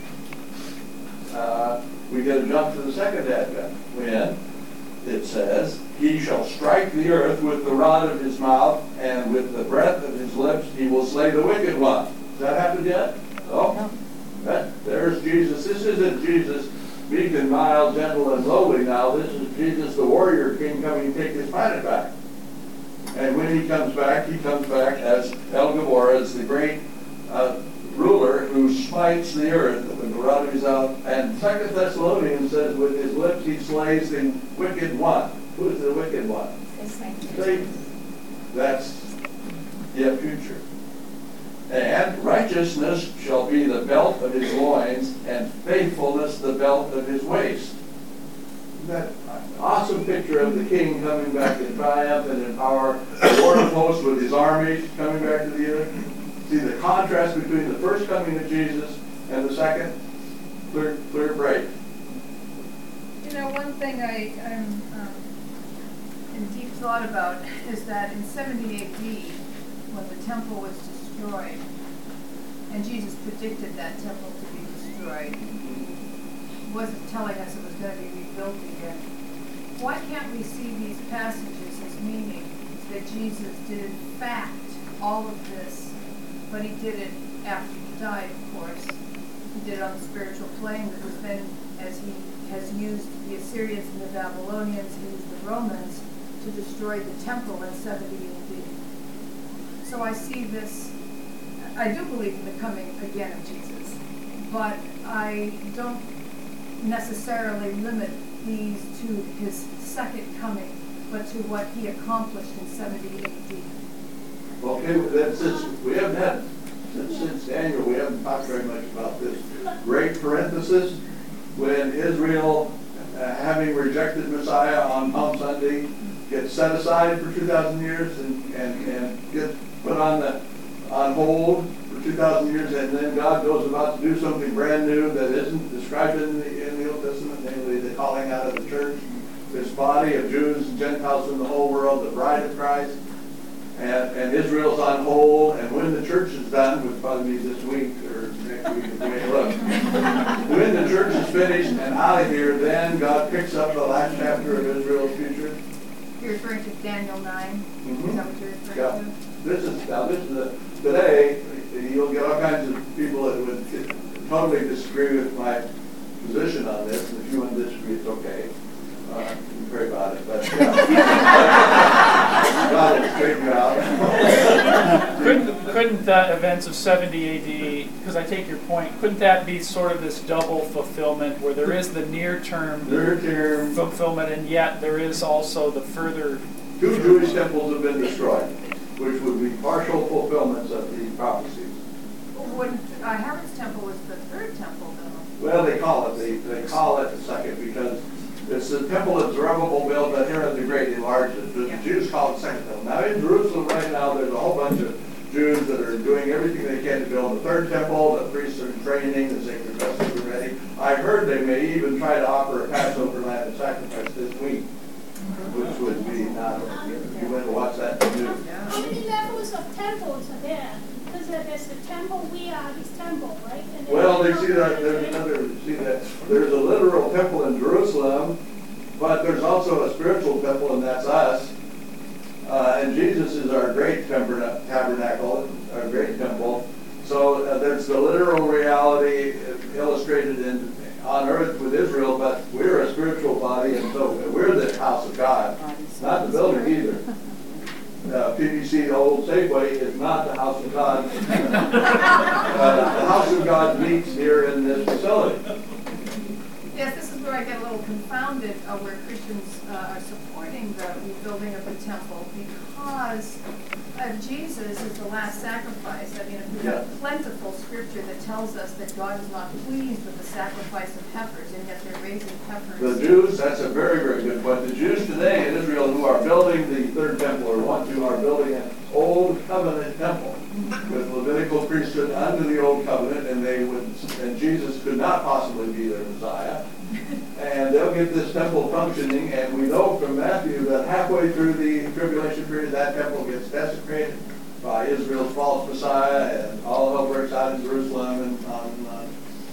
Uh, we get a jump to the second advent when it says, he shall strike the earth with the rod of his mouth, and with the breath of his lips he will slay the wicked one. Has that happened yet? Oh, that, there's Jesus. This isn't Jesus meek and mild, gentle and lowly now. This is Jesus, the warrior king, coming to take his planet back. And when he comes back, he comes back as El Gabor, as the great uh, ruler who smites the earth with the rod of his mouth. And Second Thessalonians says, with his lips he slays the wicked one. Who is the wicked one? Satan. That's the future. And righteousness shall be the belt of his loins, and faithfulness the belt of his waist. that awesome picture of the king coming back in triumph and in power, the Lord of hosts with his armies coming back to the earth. See the contrast between the first coming of Jesus and the second, clear, clear break. You know, one thing I, I'm um, in deep thought about is that in seventy A D, when the temple was destroyed, and Jesus predicted that temple to be destroyed, he wasn't telling us it was going to be rebuilt again. Why can't we see these passages as meaning that Jesus did in fact all of this, but he did it after he died, of course. He did it on the spiritual plane, because then, as he has used the Assyrians and the Babylonians, he used the Romans to destroy the temple in seventy A D. So I see this, I do believe in the coming again of Jesus, but I don't necessarily limit these to his second coming, but to what he accomplished in seventy A D. Okay, then since we haven't had, since, since Daniel, we haven't talked very much about this great parenthesis, when Israel, uh, having rejected Messiah on Palm Sunday, gets set aside for two thousand years and, and, and gets put on the on hold for two thousand years, and then God goes about to do something brand new that isn't described in the, in the Old Testament, namely the calling out of the church, this body of Jews and Gentiles in the whole world, the bride of Christ. And, and Israel's on hold, and when the church is done, which will probably be this week or next week, if we look, when the church is finished and out of here, then God picks up the last chapter of Israel's future. You're referring to Daniel nine? Mm-hmm. Is that what you're referring Yeah. to? This is, now this is, a, today, you'll get all kinds of people that would totally disagree with my position on this, and if you want to disagree, it's okay. Uh, you can pray about it, but yeah. God will straighten you out. couldn't, couldn't the events of seventy A D, because I take your point, couldn't that be sort of this double fulfillment where there is the near-term Near-term. fulfillment, and yet there is also the further... Two Jewish temples have been destroyed, which would be partial fulfillments of the prophecies. When uh, Herod's temple was the third temple, though. Well, they call it, they, they call it the second because it's the temple that Zerubbabel built, but Herod the Great enlarged it. The Jews call it the second temple. Now in Jerusalem right now, there's a whole bunch of Jews that are doing everything they can to build the third temple. The priests are in training, the sacred vessels are ready. I heard they may even try to offer a Passover lamb and sacrifice this week, which would be not, you went to watch that in the news. How many levels of temples are there? Because there's the temple, we are his temple, right? And then Well, they there's see that, there's another, see that, there's a literal temple in Jerusalem, but there's also a spiritual temple, and that's us. Uh, and Jesus is our great tabernacle, our great temple. So uh, there's the literal reality illustrated in on earth with Israel, but we're a spiritual body, and so we're the house of God, not the building either. Uh, P V C Old Safeway is not the house of God. uh, the house of God meets here in this facility. Yes, this is where I get a little confounded, uh, where Christians uh, are supporting the rebuilding of the temple, because uh, Jesus is the last sacrifice. I mean, if we have Yeah. plentiful scripture that tells us that God is not pleased with the sacrifice of heifers, and yet they're raising heifers. The Jews, that's a very, very good point. The Jews today in Israel who are building the third temple, or want to, are building an old covenant temple with Levitical priesthood under the old covenant, and they would, and Jesus could not possibly be their Messiah. And they'll get this temple functioning, and we know from Matthew that halfway through the tribulation period, that temple gets desecrated by Israel's false Messiah, and all hell breaks out in Jerusalem and on and on.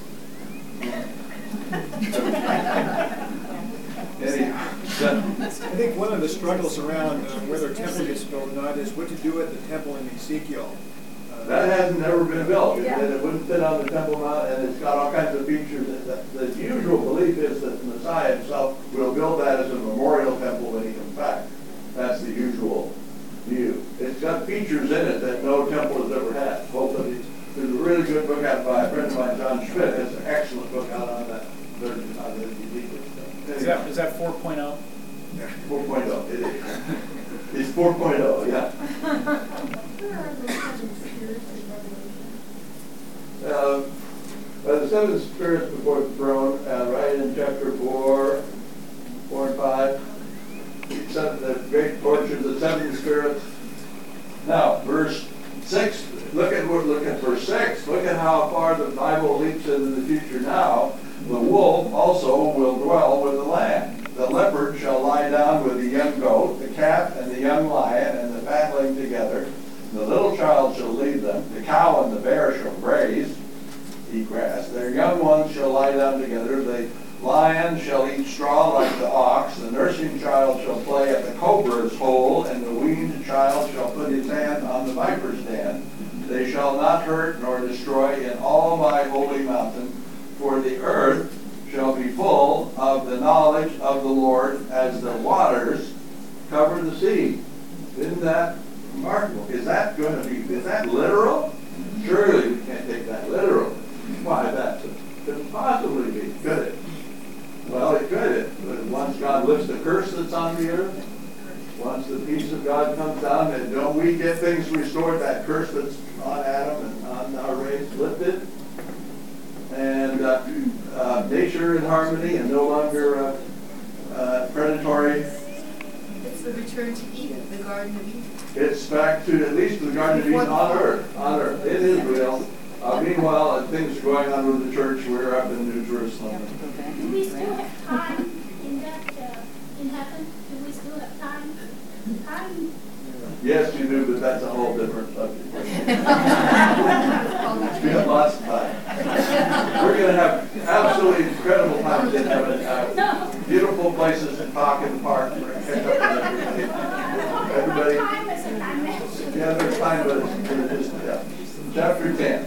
Anyhow, I think one of the struggles around uh, whether a temple gets built or not is what to do at the temple in Ezekiel. Uh, that hasn't never been built. It, Yeah. it wouldn't fit on the Temple Mount, and it's got all kinds of features. The, the, the usual belief is that the Messiah himself will build that as a memorial temple when he comes back. That's the usual view. It's got features in it that no temple has ever had. Both of these. There's a really good book out by a friend of mine, John Schmidt. It's an excellent book out on that. On the Ezekiel stuff. Is that, is that four point oh? four point oh, it is. It's four point oh, yeah. Uh, uh, the seven spirits before the throne, uh, right in chapter four, seven spirits. Now, verse six, look at, look at verse six. Look at how far the Bible leaps into the future now. The wolf also will dwell with the lamb. The leopard shall lie down with the young goat, the calf and the young lion, and the fatling together. The little child shall lead them. The cow and the bear shall graze, eat grass. Their young ones shall lie down together. The lion shall eat straw like the ox. The nursing child shall play at the cobra's hole, and the weaned child shall put his hand on the viper's den. They shall not hurt nor destroy in all my holy mountain, for the earth shall be full of the knowledge of the Lord as the waters cover the sea. Isn't that remarkable? Is that going to be, is that literal? Surely we can't take that literal. Why, that couldn't possibly be, could it? Well, it could. But once God lifts the curse that's on the earth, once the peace of God comes down, and don't we get things restored, that curse that's on Adam and on our race lifted? And uh, uh, nature in harmony and no longer uh, uh, predatory. It's the return to Eden, the Garden of Eden. It's back to at least the Garden of Eden on earth, on earth, in Israel. Uh, meanwhile, uh, things are going on with the church. We're up in New Jerusalem. Do we still have time in that, uh, in heaven? Do we still have time? Time? Yes, you do, but that's a whole different subject. We have lots of time. We're going to have absolutely incredible times in heaven. Uh, beautiful places to talk in the park. We're going to catch up with everybody. Everybody. Time is a dimension. Yeah, there's time, but it's just, yeah. Chapter ten.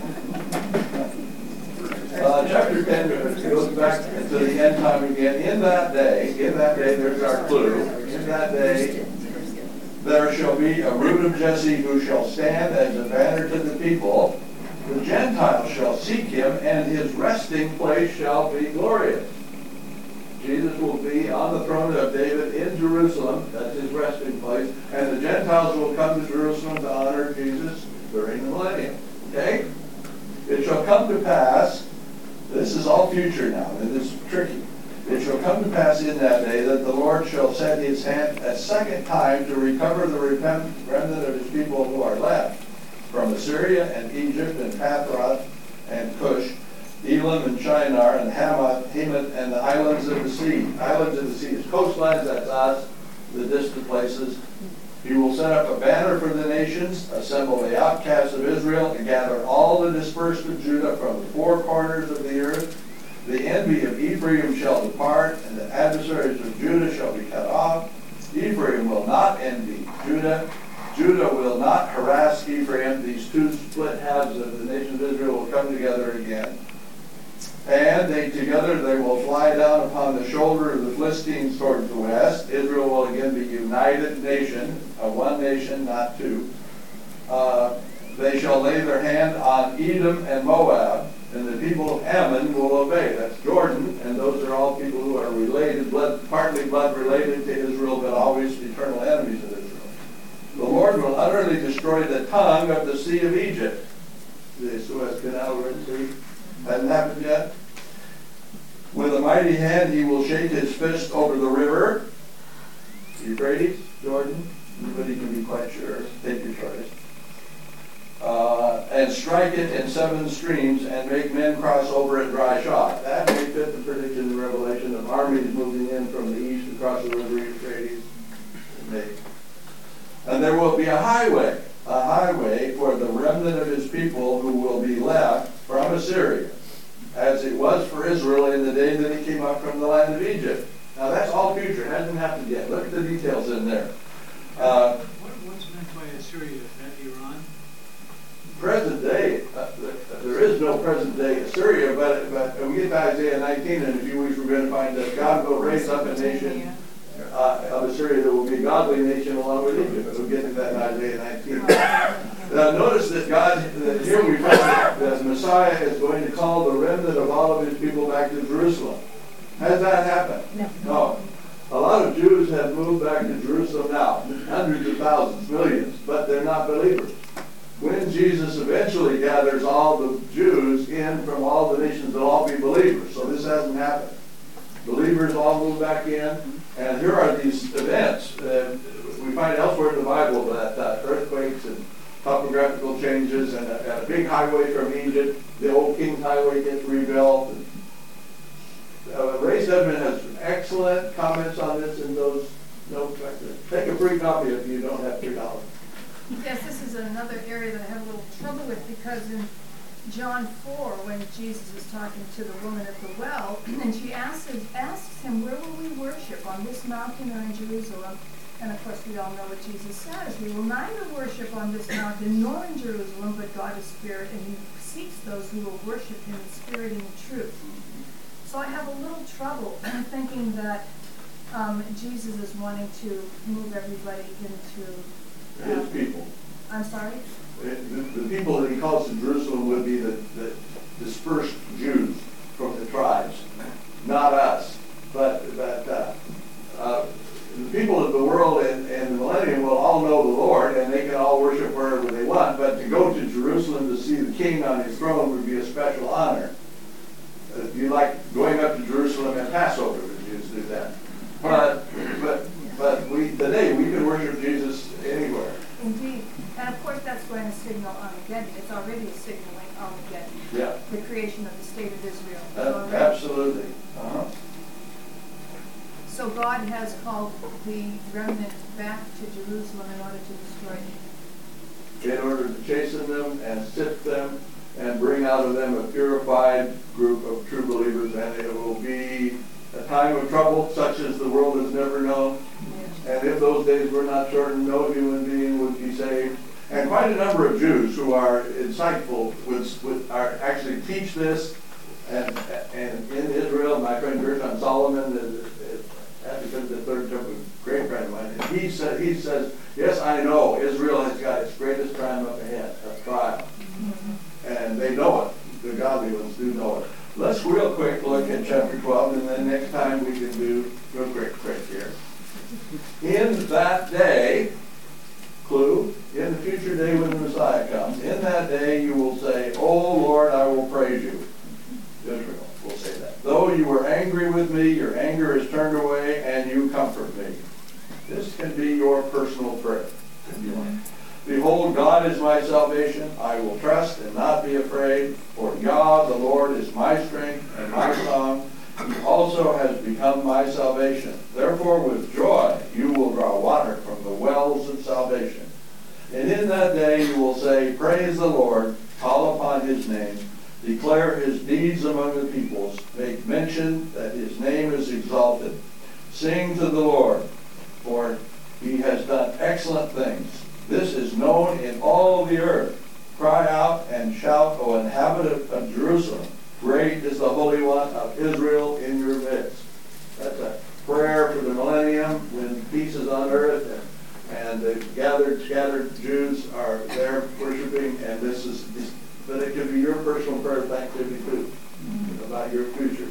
Uh, chapter ten goes back to the end time again. In that day, in that day, there's our clue. In that day, there shall be a root of Jesse who shall stand as a banner to the people. The Gentiles shall seek him, and his resting place shall be glorious. Jesus will be on the throne of David in Jerusalem. That's his resting place. And the Gentiles will come to Jerusalem to honor Jesus during the millennium. Okay? It shall come to pass, this is all future now, and this is tricky. It shall come to pass in that day that the Lord shall set his hand a second time to recover the remnant of his people who are left from Assyria and Egypt and Pathros and Cush, Elam and Shinar and Hamath, Hamath, and the islands of the sea. Islands of the sea is coastlines, that's us, the distant places. He will set up a banner for the nations, assemble the outcasts of Israel, and gather all the dispersed of Judah from the four corners of the earth. The envy of Ephraim shall depart, and the adversaries of Judah shall be cut off. Ephraim will not envy Judah. Judah will not harass Ephraim. These two split halves of the nation of Israel will come together again. And they together they will fly down upon the shoulder of the Philistines towards the west. Israel will again be a united nation, a one nation, not two. Uh, they shall lay their hand on Edom and Moab, and the people of Ammon will obey. That's Jordan, and those are all people who are related, blood, partly blood related to Israel, but always eternal enemies of Israel. The Lord will utterly destroy the tongue of the sea of Egypt. The Suez Canal, Red Sea. Hasn't happened yet. With a mighty hand he will shake his fist over the river. Euphrates, Jordan. Anybody can be quite sure. Take your choice. Uh, and strike it in seven streams and make men cross over it dry shod. That may fit the prediction in Revelation of armies moving in from the east across the river Euphrates. And there will be a highway, a highway for the remnant of his people who will be left from Assyria, as it was for Israel in the day that he came up from the land of Egypt. Now that's all future. It hasn't happened yet. Look at the details in there. Uh, what, what's meant by Assyria? Is that Iran? Present day, uh, there is no present day Assyria, but, but we get to Isaiah nineteen in a few weeks, we're going to find that God will raise up a nation uh, of Assyria that will be a godly nation along with Egypt. We'll get to that in Isaiah nineteen. Uh, notice that God, that here we find that the Messiah is going to call the remnant of all of his people back to Jerusalem. Has that happened? No. No. A lot of Jews have moved back to Jerusalem now, hundreds of thousands, millions, but they're not believers. When Jesus eventually gathers all the Jews in from all the nations, they'll all be believers. So this hasn't happened. Believers all move back in, and here are these events. Uh, we find elsewhere in the Bible that uh, earthquakes and topographical changes and a, and a big highway from Egypt, the old King's Highway gets rebuilt. And, uh, Ray Stedman has excellent comments on this in those notes right there. Take a free copy if you don't have three dollars. Yes, this is another area that I have a little trouble with, because in John four, when Jesus is talking to the woman at the well, and she asks, asks him, where will we worship, on this mountain or in Jerusalem? And of course we all know what Jesus says. We will neither worship on this mountain nor in Jerusalem, but God is spirit, and he seeks those who will worship him in spirit and in truth. So I have a little trouble thinking that um, Jesus is wanting to move everybody into... His Um, people. I'm sorry? The, the people that he calls to Jerusalem would be the, the dispersed Jews from the tribes, not us. But, but uh, uh, the people of the world in, in the millennium will all know the Lord, and they can all worship wherever they want. But to go to Jerusalem to see the king on his throne would be a special honor. Uh, you like going up to Jerusalem at Passover, the Jews do that. But, but, but we, today we can worship Jesus anywhere. Indeed. And of course that's going to signal Armageddon. It's already signaling Armageddon. Yeah. The creation of the state of Israel. Uh, absolutely. Uh-huh. So God has called the remnant back to Jerusalem in order to destroy them. In order to chasten them and sift them and bring out of them a purified group of true believers, and it will be a time of trouble such as the world has never known. And if those days were not shortened, no human being would be saved. And quite a number of Jews who are insightful would, would are actually teach this. And, and in Israel, my friend Gershon Solomon, is, is, after the third temple, a great friend of mine, and he said, he says, yes, I know Israel has got its greatest time up ahead, a trial. And they know it. The godly ones do know it. Let's real quick look at chapter twelve, and then next time we can do real quick, quick here. In that day, clue, in the future day when the Messiah comes, in that day you will say, oh Lord, I will praise you. Israel will say that. Though you were angry with me, your anger is turned away, and you comfort me. This can be your personal prayer, if you want. Behold, God is my salvation. I will trust and not be afraid, for God, the Lord, is my strength and my song. He also has become my salvation. Therefore, with joy, you will draw water from the wells of salvation. And in that day you will say, praise the Lord, call upon his name, declare his deeds among the peoples, make mention that his name is exalted. Sing to the Lord, for he has done excellent things. This is known in all the earth. Cry out and shout, O inhabitant of Jerusalem. Great is the Holy One of Israel in your midst. That's a prayer for the millennium when peace is on earth, and, and the gathered, scattered Jews are there worshiping, and this is, this, but it can be your personal prayer of thanksgiving too, about your future.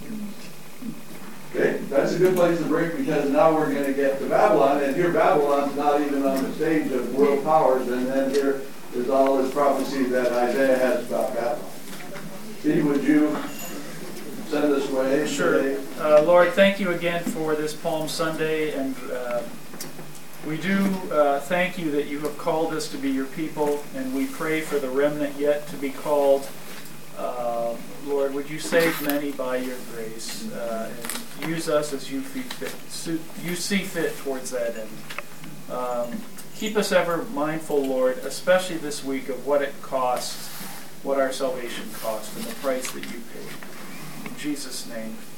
Okay, that's a good place to break, because now we're going to get to Babylon, and here Babylon's not even on the stage of world powers, and then here is all this prophecy that Isaiah has about Babylon. Steve, would you send us away? Sure. Uh, Lord, thank you again for this Palm Sunday, and uh, we do uh, thank you that you have called us to be your people, and we pray for the remnant yet to be called. Uh, Lord, would you save many by your grace, uh, and use us as you, fit, you see fit towards that end. Um, keep us ever mindful, Lord, especially this week, of what it costs, what our salvation cost, and the price that you paid. In Jesus' name.